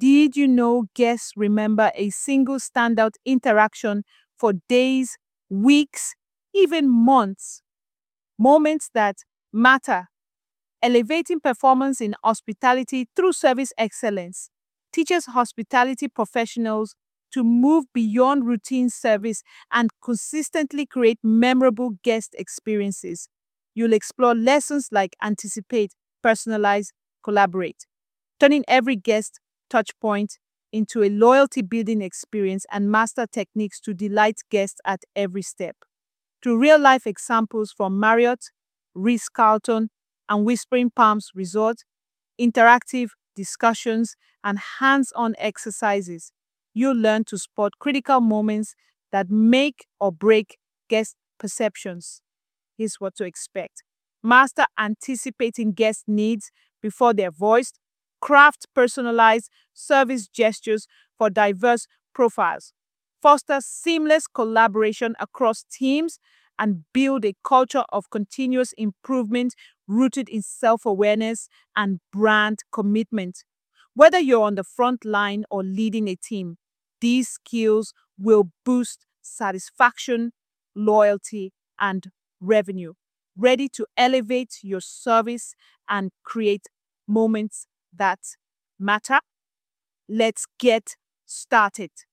Did you know guests remember a single standout interaction for days, weeks, even months? Moments that matter. Elevating performance in hospitality through service excellence teaches hospitality professionals to move beyond routine service and consistently create memorable guest experiences. You'll explore lessons like anticipate, personalize, collaborate, turning every guest touchpoint into a loyalty building experience and master techniques to delight guests at every step. To real life examples from Marriott, Ritz Carlton, and Whispering Palms Resort, interactive discussions, and hands on exercises, you'll learn to spot critical moments that make or break guest perceptions. Here's what to expect: master anticipating guest needs before they're voiced, craft personalized service gestures for diverse profiles, foster seamless collaboration across teams, and build a culture of continuous improvement rooted in self awareness and brand commitment. Whether you're on the front line or leading a team, these skills will boost satisfaction, loyalty, and revenue. Ready to elevate your service and create moments that matter? Let's get started.